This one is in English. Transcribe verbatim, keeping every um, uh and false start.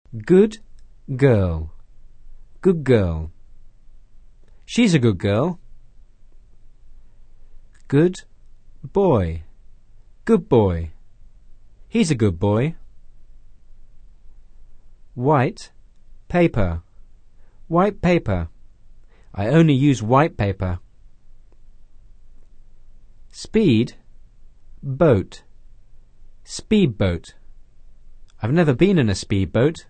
Good girl. Good girl. She's a good girl. Good boy. Good boy. He's a good boy. White paper. White paper. I only use white paper. Speed boat. Speedboat. I've never been in a speedboat.